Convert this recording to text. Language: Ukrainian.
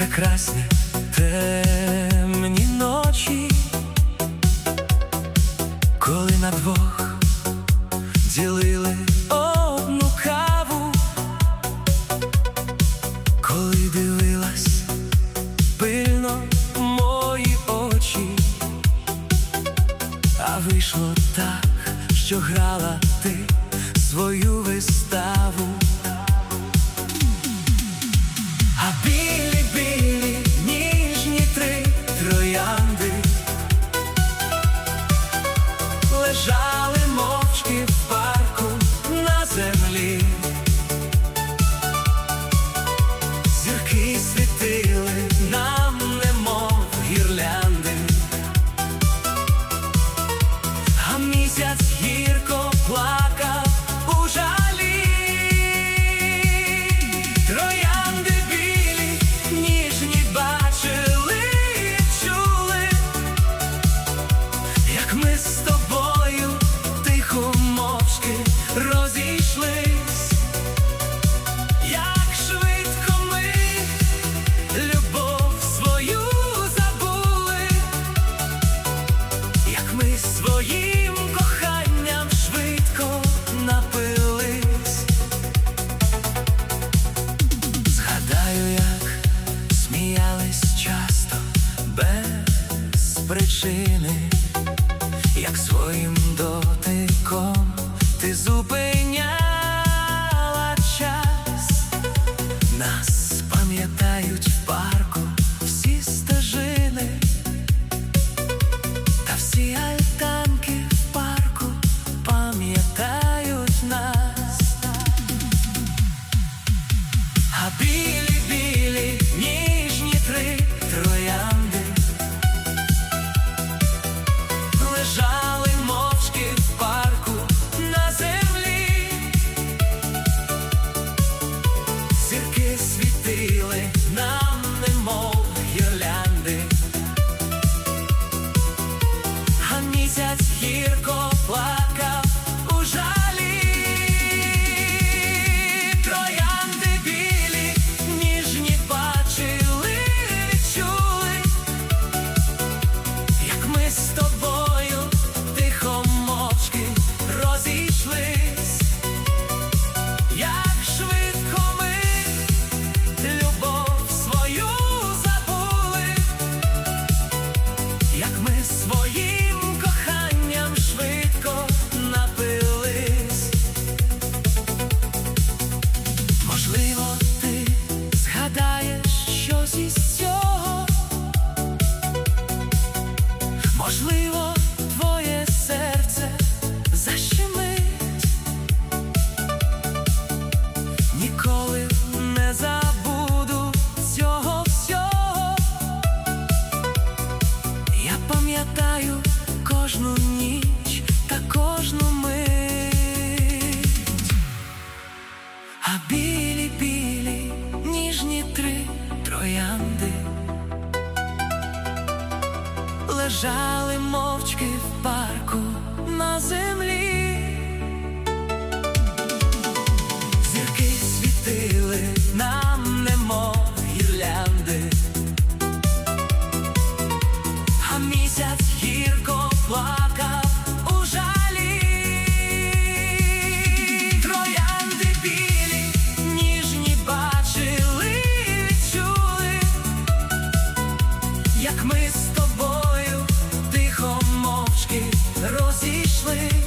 прекрасні темні ночі, коли на двох ділили одну каву, коли дивилась пильно в мої очі, а вийшло так, що грала ти свою виставу. А білі-білі ніжні три троянди лежали мовчки в парку на землі. Зірки світили нам, немов гірлянди, а місяць гірко плакав у жалі. Троянди білі, ніжні, бачили і чули, як ми з тобою тихо мовчки розійшлись. Як швидко ми любов свою забули, як ми своїм коханням швидко напились. Згадаю, як сміялись часто без причини, як своїм дотиком ти зупиняла час. Нас пам'ятають в парку всі стежини, та всі альтанки в парку пам'ятають нас. А білі-білі ніжні три троянди лежали мовчки в парку на землі. Зірки світили нам, немов гірлянди, а місяць гірко плакав у жалі. Троянди білі, ніжні, бачили і чули, як ми з тобою тихо мовчки розійшлись. Як швидко ми любов свою забули, як ми своїм коханням швидко напились. Можливо, ти згадаєш щось із цього, можливо, твоє серце защемить. Ніколи не забуду цього всього. Я пам'ятаю кожну ніч та кожну мить. А білі-білі ніжні три троянди лежали мовчки в парку на землі. Зірки світили нам, немов гірлянди, а місяць гірко плакав у жалі. Троянди білі, ніжні, бачили і чули, як ми з тобою тихо мовчки розійшлись.